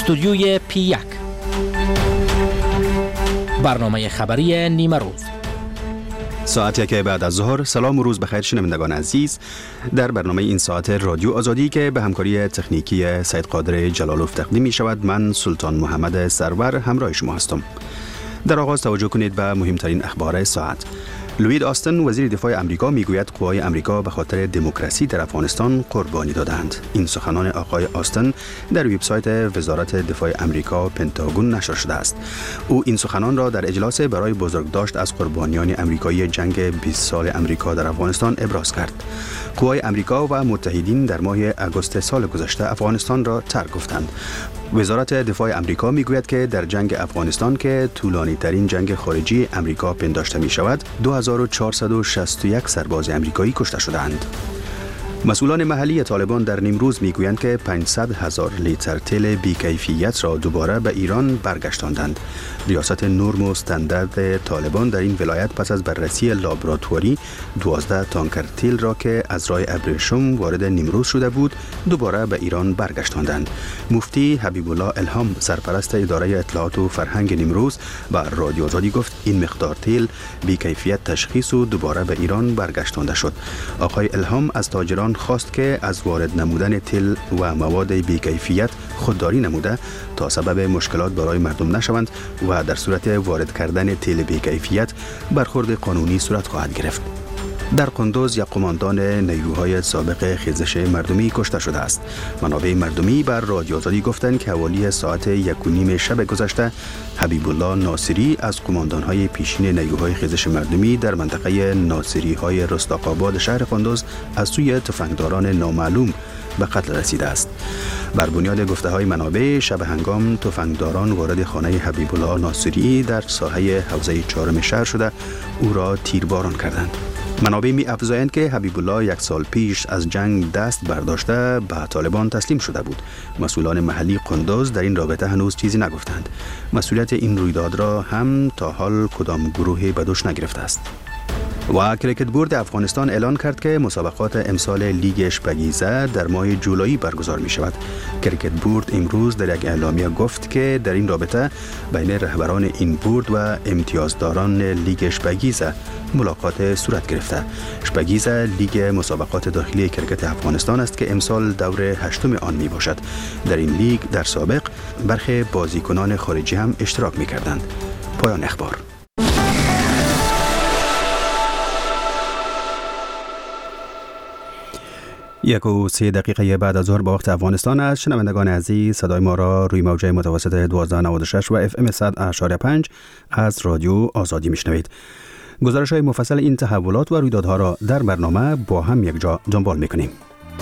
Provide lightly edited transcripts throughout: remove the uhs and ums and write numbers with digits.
استودیوی P1 برنامه خبری نیمه روز ساعت 1 بعد از ظهر. سلام و روز بخیر شنوندگان عزیز. در برنامه این ساعت رادیو آزادی که به همکاری تکنیکی سید قادر جلالوف تقدیم می شود، من سلطان محمد سرور همراه شما هستم. در آغاز توجه کنید به مهمترین اخبار ساعت. لوید آستن وزیر دفاع امریکا میگوید قوای امریکا به خاطر دموکراسی در افغانستان قربانی دادند. این سخنان آقای آستن در وبسایت وزارت دفاع امریکا پنتاگون نشر شده است. او این سخنان را در اجلاس برای بزرگداشت از قربانیان امریکایی جنگ 20 سال امریکا در افغانستان ابراز کرد. قوای امریکا و متحدین در ماه اگست سال گذشته افغانستان را ترک گفتند. وزارت دفاع امریکا میگوید که در جنگ افغانستان که طولانی ترین جنگ خارجی امریکا پنداشته می شود 2461 سرباز امریکایی کشته شدند. مسئولان محلی طالبان در نیمروز میگویند که 500,000 لیتر تیل بی‌کیفیت را دوباره به ایران برگشتاندند. ریاست نرم و استاندارد طالبان در این ولایت پس از بررسی لابراتواری 12 تانکر تیل را که از راه ابریشم وارد نیمروز شده بود دوباره به ایران برگشتاندند. مفتی حبیب الله الهام سرپرست اداره اطلاعات و فرهنگ نیمروز و رادیو آزادی گفت این مقدار تیل بی‌کیفیت تشخیص و دوباره به ایران برگشتانده شد. آقای الهام از تاجران خواست که از وارد نمودن تیل و مواد بی‌کیفیت خودداری نموده تا سبب مشکلات برای مردم نشوند و در صورت وارد کردن تیل بی‌کیفیت برخورد قانونی صورت خواهد گرفت. در قندوز یک قماندان نیروهای سابق خیزش مردمی کشته شده است. منابع مردمی بر رادیو آزادی گفتند که حوالی ساعت 1:30 شب گذشته حبیب الله ناصری از قماندانهای پیشین نیروهای خیزش مردمی در منطقه ناصری‌های رستاق‌آباد شهر قندوز از سوی تفنگداران نامعلوم به قتل رسیده است. بر بنیاد گفته‌های منابع شب هنگام تفنگداران وارد خانه حبیب الله ناصری در ساحه حوزه 4 شهر شده او را تیرباران کردند. منابع می افزایند که حبیب الله 1 سال پیش از جنگ دست برداشته به طالبان تسلیم شده بود. مسئولان محلی قندوز در این رابطه هنوز چیزی نگفتند. مسئولیت این رویداد را هم تا حال کدام گروهی به دوش نگرفته است. و کریکت بورد افغانستان اعلان کرد که مسابقات امسال لیگ اشپگیزه در ماه جولای برگزار می شود. کریکت بورد امروز در یک اعلامیه گفت که در این رابطه بین رهبران این بورد و امتیازداران لیگ اشپگیزه ملاقات صورت گرفته. اشپگیزه لیگ مسابقات داخلی کریکت افغانستان است که امسال دور 8 آن می باشد. در این لیگ در سابق برخی بازیکنان خارجی هم اشتراک می کردند. پایان اخبار. 1:03 بعد از ظهر به وقت افغانستان است. شنوندگان عزیز، صدای ما را روی موجه متوسط 1296 و FM 100.5 از رادیو آزادی میشنوید. گزارش های مفصل این تحولات و رویدادها را در برنامه با هم یک جا دنبال میکنیم.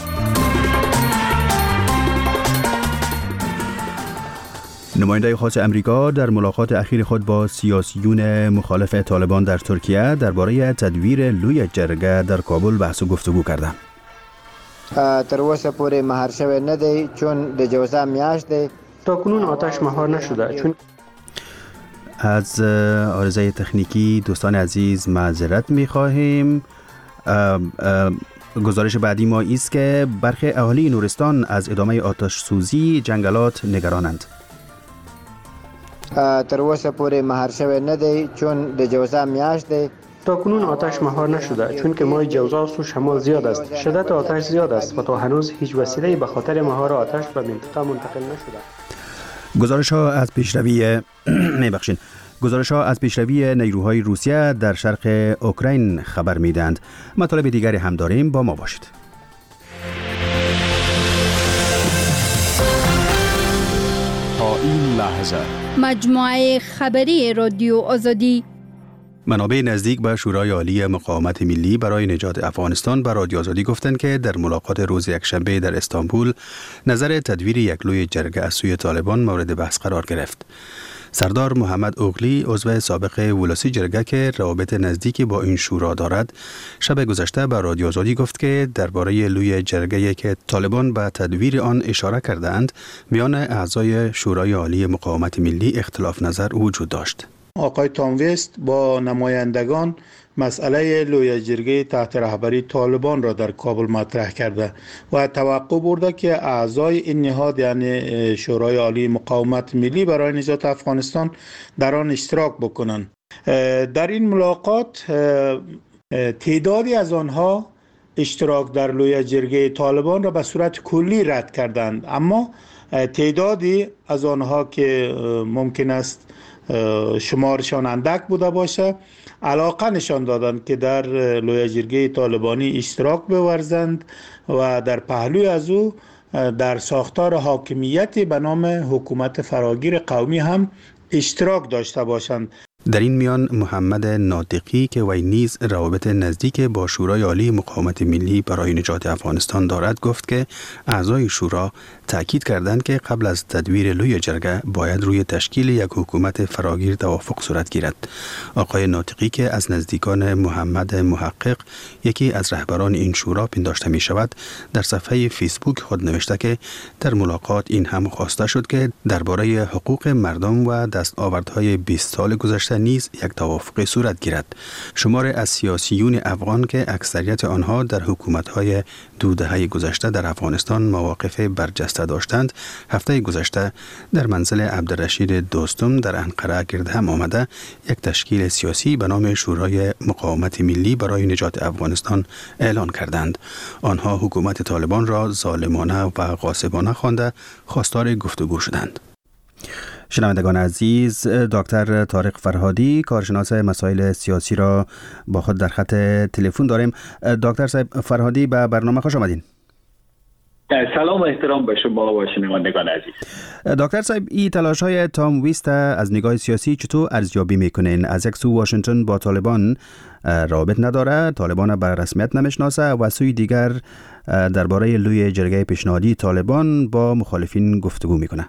نماینده خاص امریکا در ملاقات اخیر خود با سیاسیون مخالف طالبان در ترکیه درباره تدویر لوی جرگه در کابل بحث و گفتگو کرده. تر اوسه پورې مهار شوی نه دی چون د جوزا میاشت دی. تاکنون آتش مهار نشده چون از عارضه تکنیکی دوستان عزیز معذرت می‌خواهیم. گزارش بعدی ما است که برخی اهالی نورستان از ادامه آتش سوزی جنگلات نگرانند. تر اوسه پورې مهار شوی نه دی چون د جوزا میاشت دی. تاکنون آتش مهار نشده چون که ماه جوزا و شمال زیاد است. شدت آتش زیاد است و تا هنوز هیچ وسیله‌ای به خاطر مهار آتش به منطقه منتقل نشده. گزارش ها از پیشروی نیروهای روسیه در شرق اوکراین خبر میدهند. مطالب دیگری هم داریم، با ما باشید. تا این لحظه مجموعه خبری رادیو آزادی. منابع نزدیک به شورای عالی مقاومت ملی برای نجات افغانستان به رادیو آزادی گفتند که در ملاقات روز یکشنبه در استانبول نظر تدویر یک لوی جرگه از سوی طالبان مورد بحث قرار گرفت. سردار محمد اوغلی عضو سابق ولسی جرگه که روابط نزدیکی با این شورا دارد شب گذشته به رادیو آزادی گفت که درباره لوی جرگه‌ای که طالبان به تدویر آن اشاره کردند میان اعضای شورای عالی مقاومت ملی اختلاف نظر وجود داشت. آقای تام وست با نمایندگان مسئله لوی جرگه تحت رهبری طالبان را در کابل مطرح کرده و توقع برده که اعضای این نهاد یعنی شورای عالی مقاومت ملی برای نجات افغانستان در آن اشتراک بکنند. در این ملاقات تعدادی از آنها اشتراک در لوی جرگه طالبان را به صورت کلی رد کردند، اما تعدادی از آنها که ممکن است شمارشان اندک بوده باشه علاقه نشان دادند که در لوی جرگه طالبانی اشتراک بورزند و در پهلوی از او در ساختار حاکمیتی به نام حکومت فراگیر قومی هم اشتراک داشته باشند. در این میان محمد ناطقی که وی نیز روابط نزدیک با شورای عالی مقاومت ملی برای نجات افغانستان دارد گفت که اعضای شورا تاکید کردند که قبل از تدویر لوی جرگه باید روی تشکیل یک حکومت فراگیر توافق صورت گیرد. آقای ناطقی که از نزدیکان محمد محقق یکی از رهبران این شورا پنداشته می شود در صفحه فیسبوک خود نوشته که در ملاقات این هم خواسته شد که درباره حقوق مردم و دستاوردهای 20 سال گذشته نیز یک توافق صورت گیرد. شمار از سیاسیون افغان که اکثریت آنها در حکومت‌های دو دهه گذشته در افغانستان مواقف برجسته داشتند، هفته گذشته در منزل عبدالرشید دوستم در انقره گرد هم آمده یک تشکیل سیاسی به نام شورای مقاومت ملی برای نجات افغانستان اعلان کردند. آنها حکومت طالبان را ظالمانه و غاصبانه خوانده خواستار گفتگو شدند. شنوندگان عزیز، دکتر طارق فرهادی کارشناس مسائل سیاسی را با خود در خط تلفن داریم. دکتر صاحب فرهادی به برنامه خوش آمدین. سلام و احترام به شما و شنوندگان عزیز. دکتر صاحب، این تلاش‌های تام ویست از نگاه سیاسی چطور ارزیابی میکنین؟ از یک سو واشنگتن با طالبان رابط نداره، طالبان بر رسمیت نمیشناسه و سوی دیگر درباره لوی جرگه پیشنهادی طالبان با مخالفین گفتگو میکنه.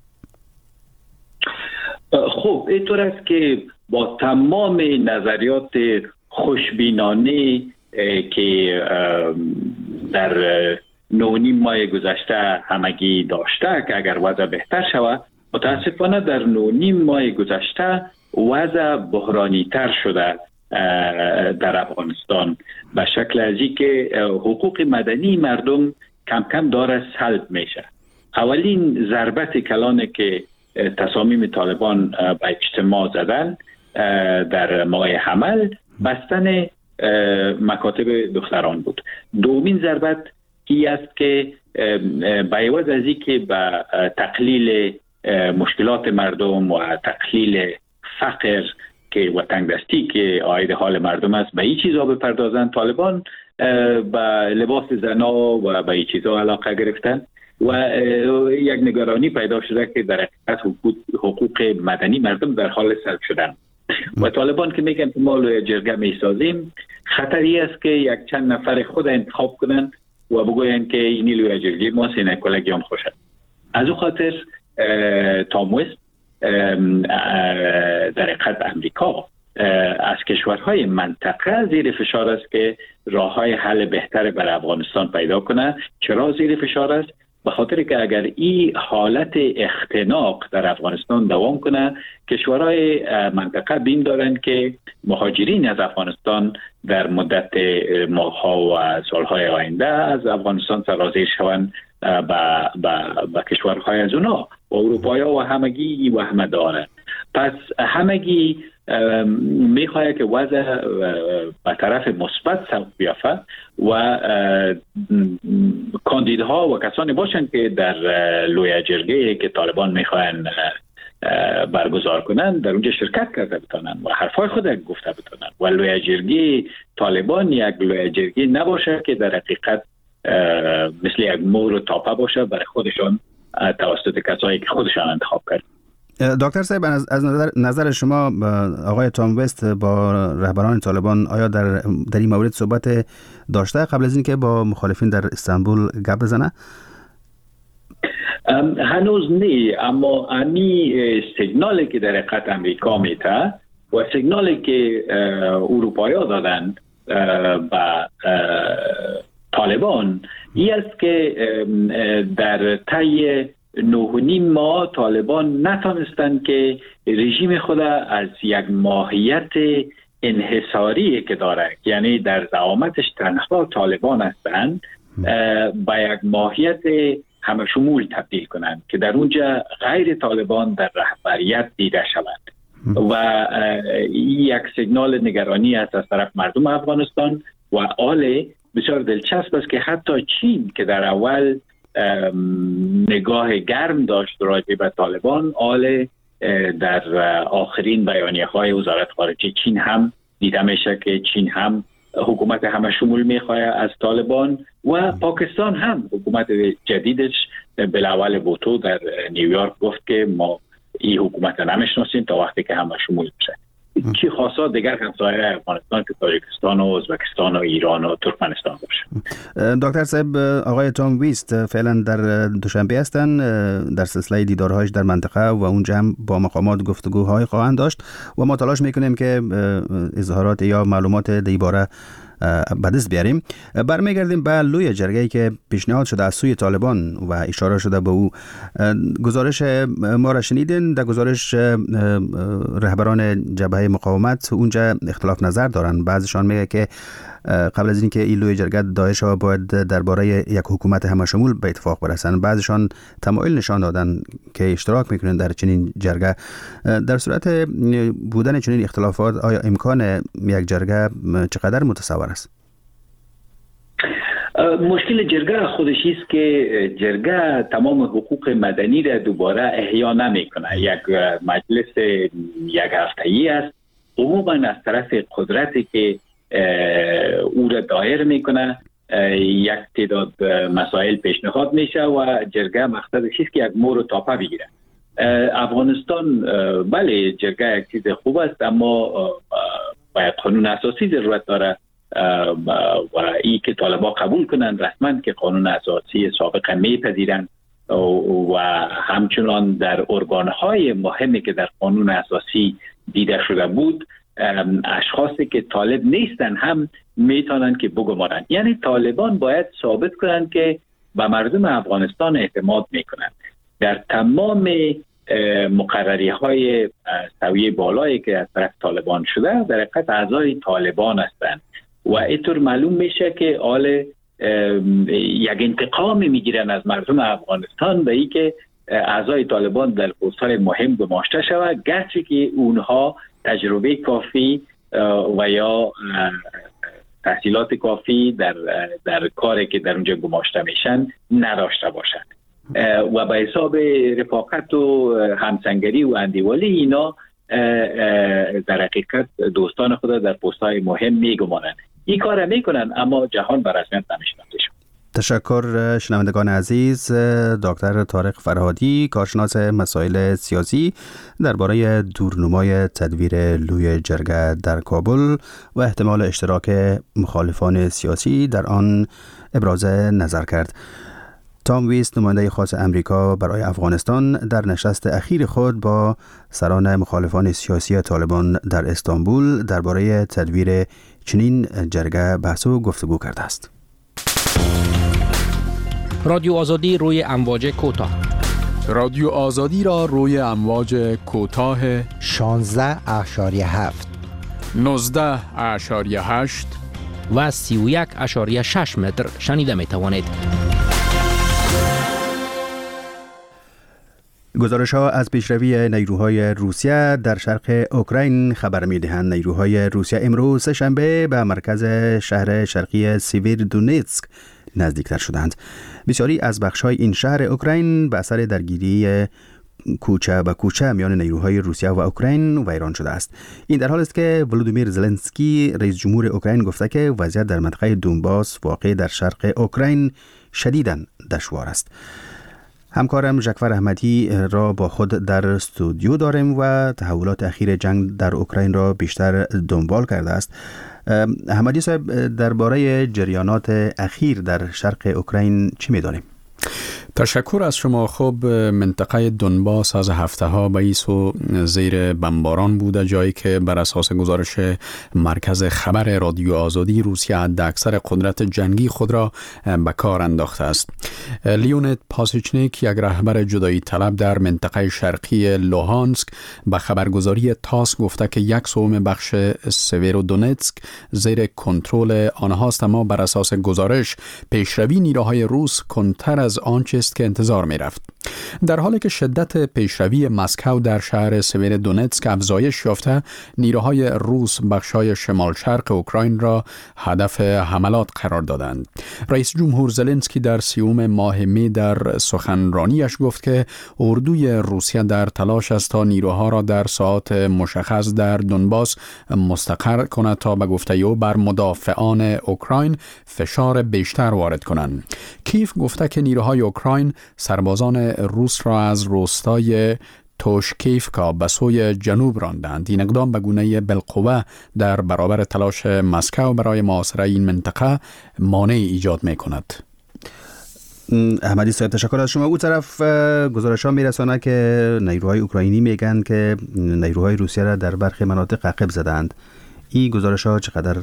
خب اینطور است که با تمام نظریات خوشبینانه که در 9.5 ماه گذشته همگی داشته که اگر وضع بهتر شود، متاسفانه در 9.5 ماه گذشته وضع بحرانی تر شده در افغانستان به شکل ازی که حقوق مدنی مردم کم کم داره سلب میشه. اولین ضربت کلانه که تصامیم طالبان به اجتماع زدن در ماه حمل بستن مکاتب دختران بود. دومین ضربت این است که به عوض از این که به تقلیل مشکلات مردم و تقلیل فقر که و تنگدستی که عاید حال مردم است به این چیزا بپردازن، طالبان به لباس زنا و به این چیزا علاقه گرفتن و یک نگرانی پیدا شده که در حقیقت حقوق مدنی مردم در حال سلب شدن. و طالبان که میگن که ما لوی جرگه میسازیم، خطری است که یک چند نفر خود انتخاب کنن و بگوین که این لوی جرگه ما سینکولگیان خوشد. از او خاطر تام ویست در حقیقت امریکا از کشورهای منطقه زیر فشار است که راههای حل بهتر بر افغانستان پیدا کنه. چرا زیر فشار است؟ به خاطر که اگر این حالت اختناق در افغانستان دوام کنه، کشورهای منطقه بین دارن که مهاجرین از افغانستان در مدت ماه‌ها و سالهای آینده از افغانستان سرازیر شوند به کشورهای از اونا و اروپایا و همگی وهم دارن. پس همگی میخواهد که وضع به طرف مثبت سوق بیافته و کاندیدها و کسانی باشند که در لوی جرگه که طالبان میخواهند برگزار کنند در اونجا شرکت کرده بتانند و حرفای خود گفته بتانند و لوی جرگه طالبان یک لوی جرگه نباشه که در حقیقت مثل یک مور و تاپه باشه برای خودشان توسط کسایی که خودشان انتخاب کرد. دکتر صاحب، از نظر شما آقای تام ویست با رهبران طالبان آیا در این مورد صحبت داشته قبل از اینکه با مخالفین در استانبول گپ بزنه؟ هنوز نه، اما امی سیگنالی که در حقیقت امریکا میده و سیگنالی که اروپایا دادن به طالبان این است که در طی 9.5 ماه طالبان نتانستند که رژیم خود از یک ماهیت انحصاری که داره، یعنی در زعامتش تنها طالبان هستند، با یک ماهیت همه شمول تبدیل کنند که در اونجا غیر طالبان در رهبریت دیده شوند و یک سیگنال نگرانی است از طرف مردم افغانستان. و آله بسیار دلچسب است که حتی چین که در اول نگاه گرم داشت راجع به طالبان، آله در آخرین بیانیه های وزارت خارجه چین هم دیده میشه که چین هم حکومت همه شمول میخواه از طالبان و پاکستان هم حکومت جدیدش بالاول بوتو در نیویورک گفت که ما این حکومت نمیشناسیم تا وقتی که همه شمول بشه. چی خاصا دیگر همسایه افغانستان که تاجیکستان و ازبکستان و ایران و ترکمنستان باشه. دکتر صاحب، آقای تام ویست فعلا در دوشنبه هستن در سلسله دیدارهایش در منطقه و اونجا هم با مقامات گفتگوهای خواهند داشت و ما تلاش میکنیم که اظهارات یا معلومات دیباره به دست بیاریم. برمیگردیم به لوی جرگه‌ای که پیشنهاد شده از سوی طالبان و اشاره شده به او. گزارش ما را شنیدین. در گزارش رهبران جبهه مقاومت اونجا اختلاف نظر دارن. بعضیشان میگه که قبل از اینکه این لوی جرگه داعش ها باید درباره یک حکومت همشمول به اتفاق برسن. بعضیشان تمایل نشان دادن که اشتراک میکنن در چنین جرگه. در صورت بودن چنین اختلافات آیا امکان یک جرگه چقدر متصور است؟ مشکل جرگه خودش است که جرگه تمام حقوق مدنی را دوباره احیا نمیکنه. یک مجلس یک هفته‌ای است، عموما از طرف قدرتی که او را دایر میکنه یک تعداد مسائل پیشنهاد میشه و جرگه مقصدش است که یک مور و تاپه بگیره. افغانستان بله جرگه یک چیز خوب است، اما باید قانون اساسی ضرورت داره و این که طالبان قبول کنند رسما که قانون اساسی سابقه میپذیرند و همچنان در ارگانهای مهمی که در قانون اساسی دیده شده بود اشخاصی که طالب نیستن هم میتونن که بگمارن. یعنی طالبان باید ثابت کنن که به مردم افغانستان اعتماد میکنن. در تمام مقرری های سویه بالایی که از طرف طالبان شده در حقیقت اعضای طالبان هستند و اینطور معلوم میشه که یک انتقام میگیرن از مردم افغانستان به ای که اعضای طالبان در پست‌های مهم گماشته شود، گرچه که اونها تجربه کافی و یا تحصیلات کافی در کاری که در اونجا گماشته میشن نداشته باشند و به حساب رفاقت و همسنگری و اندیوالی اینا در حقیقت دوستان خود در پست‌های مهم میگمانند. این کار میکنن اما جهان به رسمیت نمیشناسه. تشکر شنوندگان عزیز. دکتر طارق فرهادی، کارشناس مسائل سیاسی، درباره دورنمای تدویر لوی جرگه در کابل و احتمال اشتراک مخالفان سیاسی در آن ابراز نظر کرد. تام ویست، نماینده خاص امریکا برای افغانستان، در نشست اخیر خود با سران مخالفان سیاسی طالبان در استانبول درباره تدویر چنین جرگه بحث و گفتگو کرده است. رادیو آزادی روی امواج کوتاه. رادیو آزادی را روی امواج کوتاه 16.7 19.8 و 31.6 متر شنیده می توانید. گزارش ها از پیشروی نیروهای روسیه در شرق اوکراین خبر می دهند. نیروهای روسیه امروز شنبه به مرکز شهر شرقی سیویرودونتسک نزدیکتر شدند. بسیاری از بخش‌های این شهر اوکراین به اثر درگیری کوچه به کوچه میان نیروهای روسیه و اوکراین ویران شده است. این در حالی است که ولودیمیر زلنسکی رئیس جمهور اوکراین گفته که وضعیت در منطقه دونباس واقع در شرق اوکراین شدیداً دشوار است. همکارم ژکفر احمدی را با خود در استودیو داریم و تحولات اخیر جنگ در اوکراین را بیشتر دنبال کرده است. احمدی صاحب، درباره جریانات اخیر در شرق اوکراین چی می‌دانیم؟ تشکر از شما. خب منطقه دونباس از هفته ها به ایسو زیر بمباران بوده، جایی که بر اساس گزارش مرکز خبر رادیو آزادی روسیه حداکثر قدرت جنگی خود را به کار انداخته است. لیونید پاسیچنیک، یک رهبر جدایی طلب در منطقه شرقی لوهانسک، به خبرگزاری تاس گفته که 1/3 بخش سویرودونتسک زیر کنترل آنهاست، اما بر اساس گزارش پیشروی نیروهای روس کنتر از آنچه که انتظار می رفت. در حالی که شدت پیشروی مسکو در شهر سویرودونتسک افزایش یافته، نیروهای روس بخشای شمال شرق اوکراین را هدف حملات قرار دادند. رئیس جمهور زلنسکی در 30 ماه می در سخنرانیش گفت که اردوی روسیه در تلاش است تا نیروها را در ساعات مشخص در دونباس مستقر کند تا به گفته او بر مدافعان اوکراین فشار بیشتر وارد کنند. کیف گفته که نیروهای اوکراین سربازان روس را از روستای توشکیفکا به سوی جنوب راندند. این اقدام به گونه بالقوه در برابر تلاش مسکو برای محاصره این منطقه مانع ایجاد می کند. احمدی صاحب تشکر از شما. او طرف گزارش‌ها میرسانه که نیروهای اوکراینی میگن که نیروهای روسیه را در برخی مناطق عقب زدند. این گزارش‌ها چقدر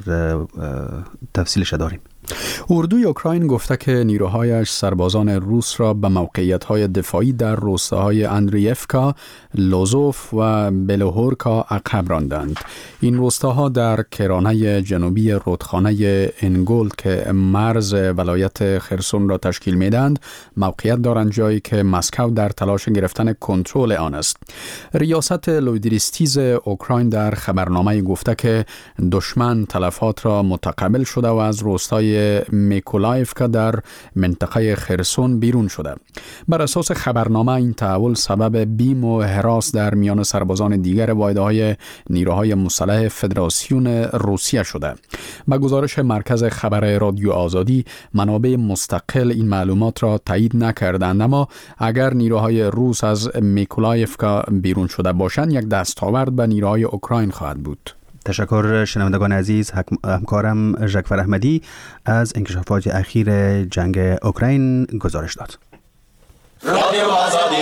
تفصیلش داریم؟ اردوی اوکراین گفته که نیروهایش سربازان روس را به موقعیت‌های دفاعی در روستاهای اندریفکا، لوزوف و بلوهورکا عقب راندند. این روستاها در کرانه جنوبی رودخانه انگول که مرز ولایت خرسون را تشکیل می‌دهند موقعیت دارند، جایی که مسکو در تلاش گرفتن کنترل آن است. ریاست لویدریستیز اوکراین در خبرنامه گفته که دشمن تلفات را متقبل شده و از روستای میکولایفکا در منطقه خرسون بیرون شده. بر اساس خبرنامه این تحول سبب بیم و هراس در میان سربازان دیگر واحدهای نیروهای مسلح فدراسیون روسیه شده. با گزارش مرکز خبر رادیو آزادی، منابع مستقل این معلومات را تایید نکردند، اما اگر نیروهای روس از میکولایفکا بیرون شده باشند یک دستاورد به نیروهای اوکراین خواهد بود. تشکر شنوندگان عزیز. همکارم ژکفر احمدی از انکشافات اخیر جنگ اوکراین گزارش داد. رادیو آزادی.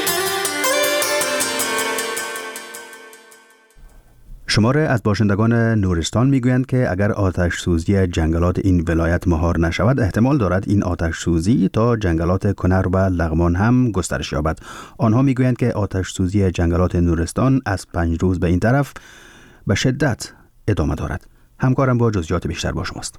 شماره از باشندگان نورستان میگویند که اگر آتش سوزی جنگلات این ولایت مهار نشود، احتمال دارد این آتش سوزی تا جنگلات کنر و لغمان هم گسترش یابد. آنها میگویند که آتش سوزی جنگلات نورستان از 5 روز به این طرف به شدت ادامه دارد. همکارم با جزئیات بیشتر با شماست.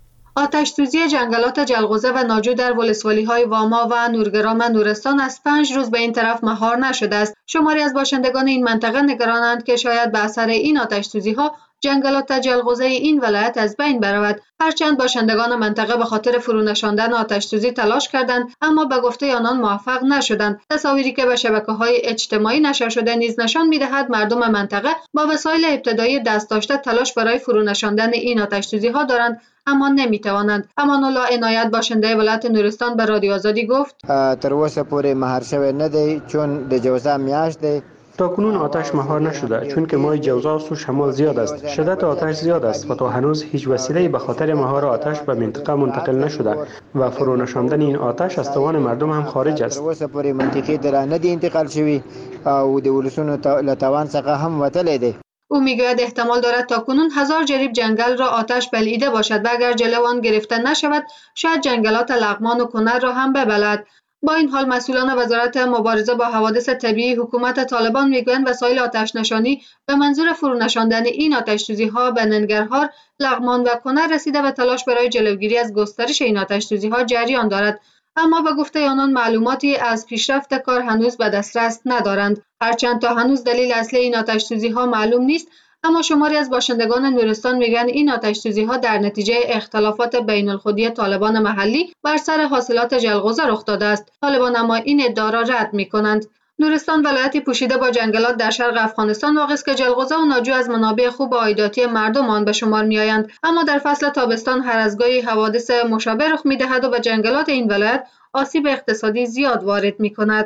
آتش سوزی جنگلات جلغوزه و ناجو در ولسوالی‌های واما و نورگرام نورستان از 5 روز به این طرف مهار نشده است. شماری از باشندگان این منطقه نگرانند که شاید به اثر این آتش سوزی‌ها جنگلات جلغوزه این ولایت از بین برود. هرچند باشندگان منطقه به خاطر فرونشاندن آتش سوزی تلاش کردند، اما به گفته آنان موفق نشدند. تصاویری که به شبکه‌های اجتماعی نشر شده نیز نشان می‌دهد مردم منطقه با وسایل ابتدایی دست داشته تلاش برای فرونشاندن این آتش سوزی‌ها دارند، اما نمی‌توانند. امان الله عنایت باشنده ولایت نورستان به رادیو آزادی گفت: تر اوسه پورې مهار شوی نه دی، چون د جوزا میاشت دی. تا کنون آتش مهار نشده، چون که ماه جوزا و شمال زیاد است. شدت آتش زیاد است و تا هنوز هیچ وسیله‌ای به خاطر مهار آتش به منطقه منتقل نشده و فرونشاندن این آتش از توان مردم هم خارج است. اوسه پورې منطقه در نه دی انتقال شوی او د ولسونو له توان څخه هم وتلی دی. او میگوید احتمال دارد تاکنون 1000 جریب جنگل را آتش بلعیده باشد و اگر جلو آن گرفته نشود شاید جنگلات لغمان و کنر را هم ببلد. با این حال مسئولان وزارت مبارزه با حوادث طبیعی حکومت طالبان میگویند وسایل آتش نشانی به منظور فرونشاندن این آتش سوزی‌ها به ننگرهار، لغمان و کنر رسیده و تلاش برای جلوگیری از گسترش این آتش سوزی‌ها جریان دارد. اما به گفته آنان معلوماتی از پیشرفت کار هنوز به دسترس ندارند. هرچند تا هنوز دلیل اصلی این آتش سوزی‌ها معلوم نیست، اما شماری از باشندگان نورستان میگن این آتش سوزی‌ها در نتیجه اختلافات بین الخودی طالبان محلی بر سر حاصلات جلغوزه رخ داده است. طالبان اما این ادعا را رد می‌کنند. نورستان ولایتی پوشیده با جنگلات در شرق افغانستان واقع است که جلغوزه و ناجو از منابع خوب عایداتی مردم آن به شمار می‌آیند، اما در فصل تابستان هر از گاهی حوادث مشابه رخ می‌دهد و به جنگلات این ولایت آسیب اقتصادی زیاد وارد می‌کند.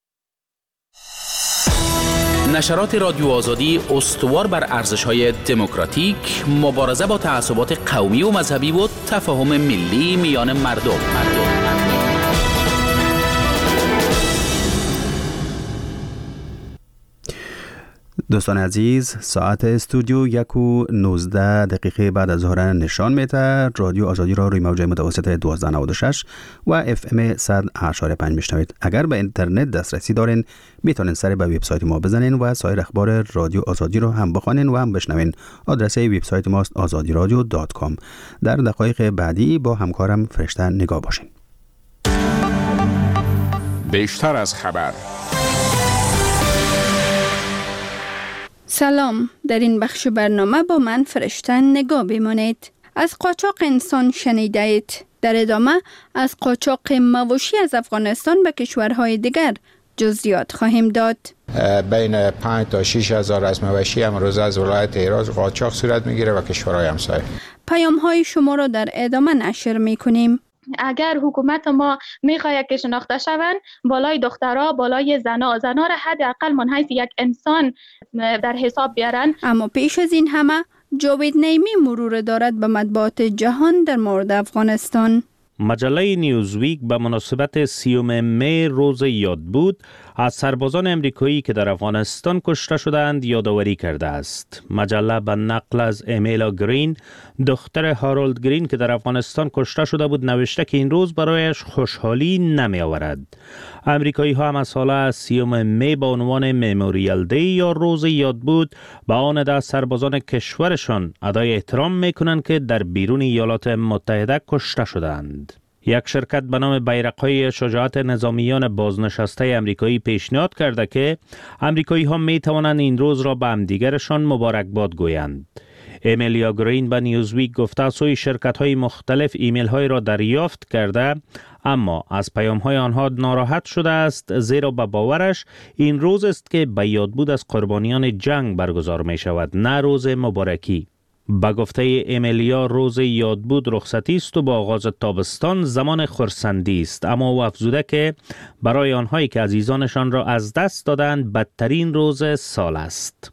نشرات رادیو آزادی استوار بر ارزش‌های دموکراتیک، مبارزه با تعصبات قومی و مذهبی و تفاهم ملی میان مردم. دوستان عزیز، ساعت استودیو 1:19 بعد از ظهر نشان میده. رادیو آزادی را روی موج متوسط 1296 و FM 100.5 میشنوید. اگر به اینترنت دسترسی دارین میتونین سر به وبسایت ما بزنین و سایر اخبار رادیو آزادی رو هم بخوانین و هم بشنوین. آدرس وبسایت ماست azadiradio.com. در دقایق بعدی با همکارم فرشته نگاه باشین. بیشتر از خبر. سلام، در این بخش برنامه با من فرشته نگاه بمانید. از قاچاق انسان شنیده اید. در ادامه از قاچاق مواشی از افغانستان به کشورهای دیگر جزئیات خواهیم داد. بین 5 تا 6 هزار از مواشی امروز از ولایت هرات قاچاق صورت میگیره و کشورهای همسایه. پیام‌های شما را در ادامه نشر میکنیم. اگر حکومت ما میخواهد که شناخته شوند، بالای دخترها، بالای زنها را حداقل منحیث یک انسان در حساب بیارن. اما پیش از این همه جاوید نعیمی مرور دارد به مطبوعات جهان در مورد افغانستان. مجله نیوزویک به مناسبت 30 می روز یاد بود از سربازان امریکایی که در افغانستان کشته شدند یادآوری کرده است. مجله به نقل از امیلا گرین، دختر هارولد گرین که در افغانستان کشته شده بود، نوشته که این روز برایش خوشحالی نمی آورد. امریکایی ها هم از حالا از 30 می با عنوان مموریال دی یا روز یاد بود به آن عده سربازان کشورشان ادای احترام می کنند که در بیرون ایالات متحده کشته شدند. یک شرکت به نام بیرق‌های شجاعت نظامیان بازنشسته امریکایی پیشنهاد کرده که امریکایی ها می توانند این روز را به همدیگرشان مبارکباد گویند. امیلیا گرین به نیوزویک گفته سوی شرکت‌های مختلف ایمیل‌های را دریافت کرده، اما از پیام‌های آنها ناراحت شده است، زیرا به باورش این روز است که به یادبود از قربانیان جنگ برگزار می شود، نه روز مبارکی. با گفته امیلیا روز یادبود رخصتی است و با آغاز تابستان زمان خرسندی است، اما او افزوده که برای آنهایی که عزیزانشان را از دست دادند بدترین روز سال است.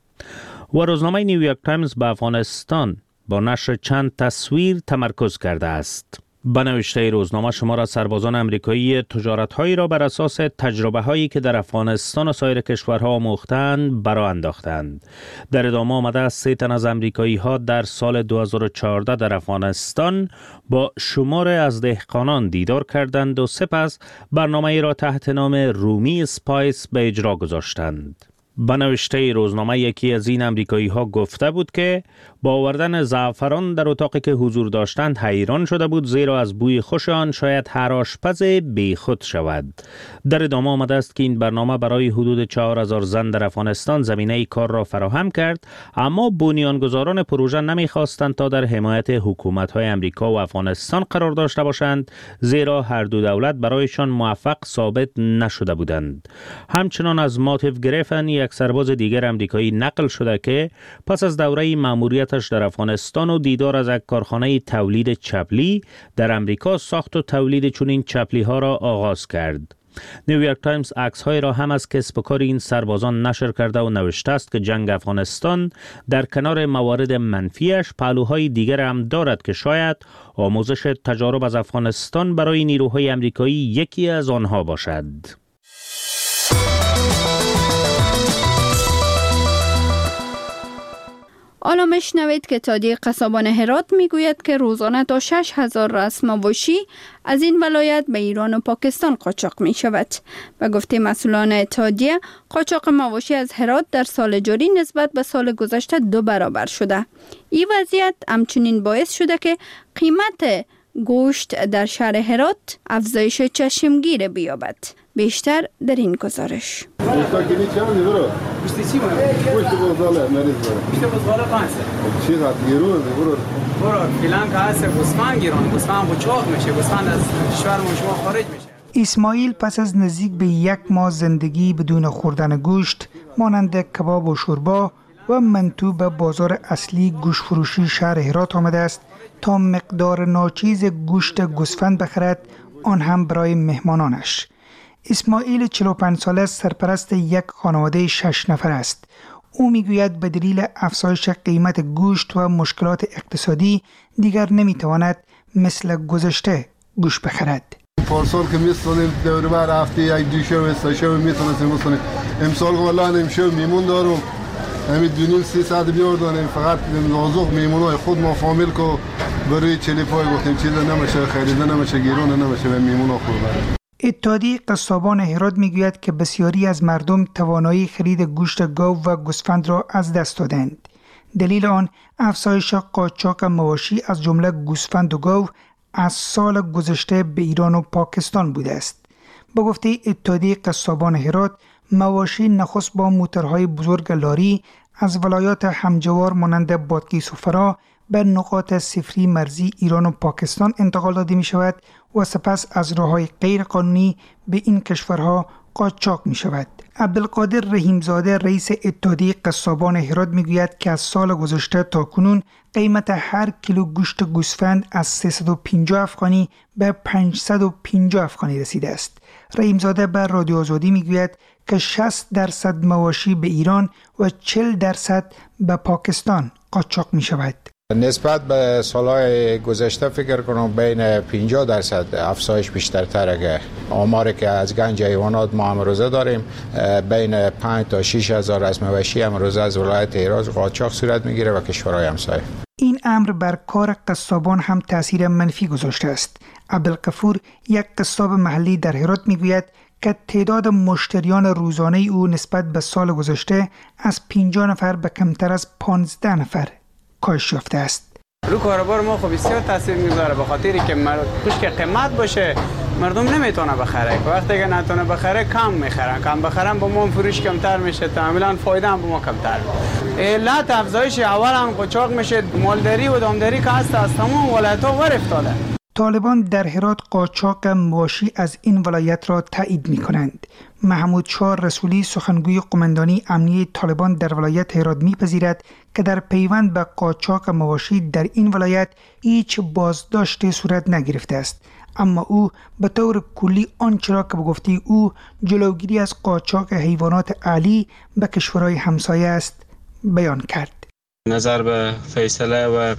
و روزنامه نیویورک تایمز به افغانستان با نشر چند تصویر تمرکز کرده است. به نوشته روزنامه شمار از سربازان امریکایی تجارت‌هایی را بر اساس تجربه‌هایی که در افغانستان و سایر کشورها آموختند برآ انداختند. در ادامه آمده است 3 تن از امریکایی‌ها در سال 2014 در افغانستان با شمار از دهقانان دیدار کردند و سپس برنامه‌ای را تحت نام رومی اسپایس به اجرا گذاشتند. به نوشته روزنامه یکی از این امریکایی ها گفته بود که با آوردن زعفران در اتاقی که حضور داشتند حیران شده بود، زیرا از بوی خوش آن شاید هر آشپز بیخود شود. در ادامه آمده است که این برنامه برای حدود 4000 زن در افغانستان زمینه کار را فراهم کرد، اما بنیانگذاران پروژه نمیخواستند تا در حمایت حکومت‌های امریکا و افغانستان قرار داشته باشند، زیرا هر دو دولت برایشان موفق ثابت نشده بودند. همچنان از ماتیو گریفن، یک سرباز دیگر امریکایی، نقل شده که پس از دوره مأموریتش در افغانستان و دیدار از یک کارخانه تولید چپلی در امریکا ساخت و تولید چنین چپلی ها را آغاز کرد. نیویورک تایمز عکس‌های را هم از کسب و کار این سربازان نشر کرده و نوشته است که جنگ افغانستان در کنار موارد منفیش پهلوهای دیگر هم دارد که شاید آموزش تجارب از افغانستان برای نیروهای امریکایی یکی از آنها باشد. حالا میشنوید که اتحادیه قصابان هرات میگوید که روزانه تا 6000 راس مواشی از این ولایت به ایران و پاکستان قاچاق می شود. به گفته مسئولان اتحادیه، قاچاق مواشی از هرات در سال جاری نسبت به سال گذشته 2 برابر شده. این وضعیت همچنین باعث شده که قیمت گوشت در شهر هرات افزایش چشمگیر بیابد. بیشتر در این گزارش. اسماعیل پس از نزدیک به 1 ماه زندگی بدون خوردن گوشت مانند کباب و شوربا و منتو به بازار اصلی گوشت فروشی شهر هرات آمده است تا مقدار ناچیز گوشت گوسفند بخرد، آن هم برای مهمانانش. اسماعیل 45 ساله سرپرست یک خانواده 6 نفر است. او میگوید به دلیل افزایش قیمت گوشت و مشکلات اقتصادی دیگر نمیتواند مثل گذشته گوشت بخرد. پارسال که میستانیم دور بر هفته یک دوشه و سه شب میتونستیم بسنیم. امسال والله نمیشه میمون دارم همین 2,300 بیار داریم، فقط لازم میمونای خود ما فامیل کو برای چلیپای گفتیم چیزا نمیشه خریده، نمیشه گیرونه، نمیشه به میمونا خود بریم. اتحادیه قصابان هرات میگوید که بسیاری از مردم توانایی خرید گوشت گاو و گوسفند را از دست دادند. دلیل آن افزایش قاچاق مواشی از جمله گوسفند و گاو از سال گذشته به ایران و پاکستان بوده است. با گفته اتحادیه قصابان هرات، مواشی نخست با موترهای بزرگ لاری از ولایات همجوار مانند بادغیس و فرا به نقاط صفری مرزی ایران و پاکستان انتقال داده می شود و سپس از راه‌های غیر قانونی به این کشورها قاچاق می شود. عبدالقادر رحیمزاده رئیس اتحادیه قصابان هرات می گوید که از سال گذشته تا کنون قیمت هر کیلو گوشت گوسفند از 350 افغانی به 550 افغانی رسیده است. رحیمزاده بر رادیو آزادی می گوید که 60% مواشی به ایران و 40% به پاکستان قاچاق می شود. نسبت به سالهای گذشته فکر کنم بین 50% افزایش بیشترتره. آماری که از گنج حیوانات ما امروزه داریم بین 5 تا 6 هزار از مواشی امروزه از ولایت هرات قاچاق صورت میگیره و کشورهای همسایه. این امر بر کار قصابان هم تاثیر منفی گذاشته است. عبدالغفور یک قصاب محلی در هرات میگوید که تعداد مشتریان روزانه او نسبت به سال گذشته از 50 نفر به کمتر از 15 نفر کاهش یافته است. رو کاروبار ما خب بسیار تاثیر میذاره، به خاطری که گوشت که قیمت باشه مردم نمیتونه بخره، که وقتی که نتونه بخره کم میخرن، کم بخرن با ما فروش کمتر میشه، تعاملا فایده هم با ما کمتر. علت افزایش اول هم قاچاق میشه، مالداری و دامداری که هست از تمام ولایت‌ها ور افتاده. طالبان در هرات قاچاق مواشی از این ولایت را تایید می‌کنند. محمود شاه رسولی سخنگوی قماندانی امنیه طالبان در ولایت هرات می‌پذیرد که در پیوند به قاچاق مواشی در این ولایت هیچ بازداشتی صورت نگرفته است، اما او به طور کلی آنچه را که به گفته او جلوگیری از قاچاق حیوانات اهلی به کشورهای همسایه است بیان کرد. نظر به فیصله و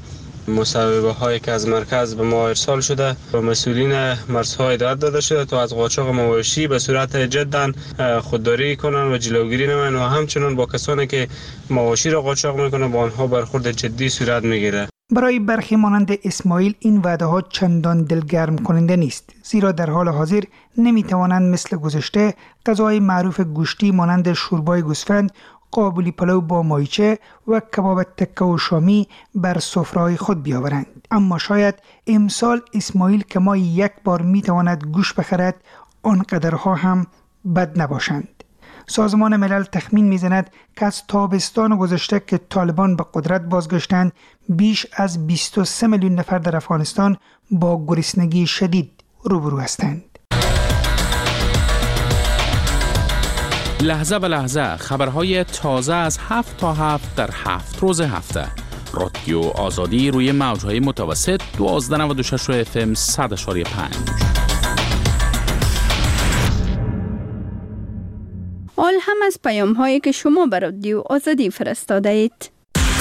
مصوبه هایی که از مرکز به ما ارسال شده و مسئولین مرزها هدایت داده شده تا از قاچاق مواشی به صورت جدا خودداری کنند و جلوگیری نمایند و همچنین با کسانی که مواشی را قاچاق میکنند با آنها برخورد جدی صورت میگیره. برای برخی مانند اسماعیل این وعده ها چندان دلگرم کننده نیست، زیرا در حال حاضر نمیتوانند مثل گذشته غذای معروف گوشتی مانند شوربای گوسفند، قابلی پلو با مایچه و کباب تکه و شامی بر سفره‌های خود بیاورند. اما شاید امسال اسماعیل که ما یک بار میتواند گوشت بخرد آنقدرها هم بد نباشند. سازمان ملل تخمین میزند که از تابستان گذشته که طالبان به قدرت بازگشتند بیش از 23 میلیون نفر در افغانستان با گرسنگی شدید روبرو هستند. لحظه به لحظه خبرهای تازه از 7 تا 7 در 7 روز هفته. رادیو آزادی روی موجهای متوسط 1296 FM 100.5. حال هم از پیام هایی که شما بر رادیو آزادی فرستاده اید.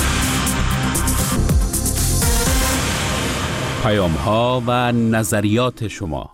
پیام ها و نظریات شما.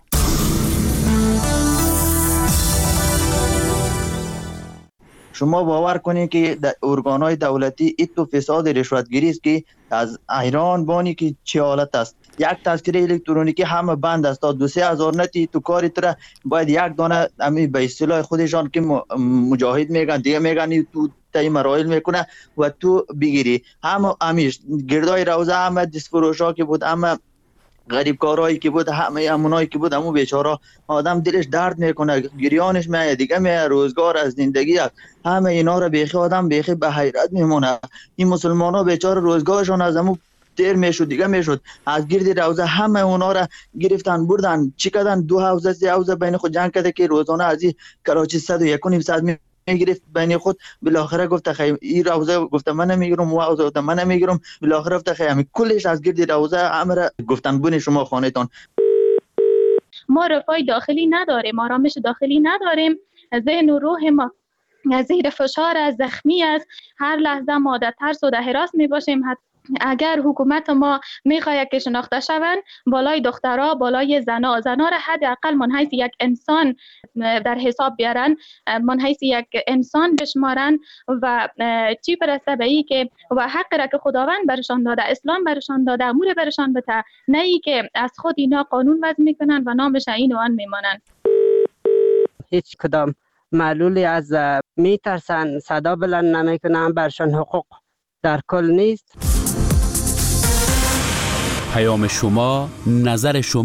شما باور کنید که ارگان‌های دولتی ایتو فساد رشوتگیری است که از ایران بانی که چه حالت است. یک تذکره الکترونیکی همه بند است تا 2-3 هزار نتی تو کاری تره باید یک دانه امی به اصطلاح خودشان که مجاهد میگن دیگه میگن تو تای مراحل میکنه و تو بگیری. همه امیش گردای روزه همه دستفروشا که بود، همه غریب کارهایی که بود، همه امونایی که بود، همون بیچاره آدم دلش درد میکنه، گریانش میاد دیگه، روزگار از زندگی است. همه اینا رو بیخی آدم بیخی به حیرت میمونه. این مسلمان ها بیچاره روزگارشون از همون دیر میشد دیگه میشد. از گرد روزه همه اونا را گرفتن بردن چی کردن، 2 حوزه 3 حوزه بین خود جنگ کرده که روزانه از این کراچی 101.5 میگرفت بین خود. بالاخره گفت خیر این روزه گفت من نمیگیرم و روزه گفت من نمیگیرم. بالاخره گفت خیر همین کلش از گرد روزه امر گفتن بون شما خانهتون. ما رفاه داخلی نداریم، آرامش داخلی نداریم، ذهن و روح ما زیر فشار از زخمی است. هر لحظه ما در ترس و در هراس می باشیم. اگر حکومت ما میخواهد که شناخته شوند، بالای دخترها، بالای زنا را حداقل من حیث یک انسان در حساب بیارن، من حیث یک انسان بشمارن و چی برسه به ای که و حق را که خداوند برشان داده، اسلام برشان داده، امور برشان بده، نه ای که از خود اینا قانون وضع میکنن و نامش این و آن میمانن. هیچ کدام معلولی از میترسن، صدا بلند نمیکنن، برشان حقوق در کل نیست. پیام شما، نظر شما.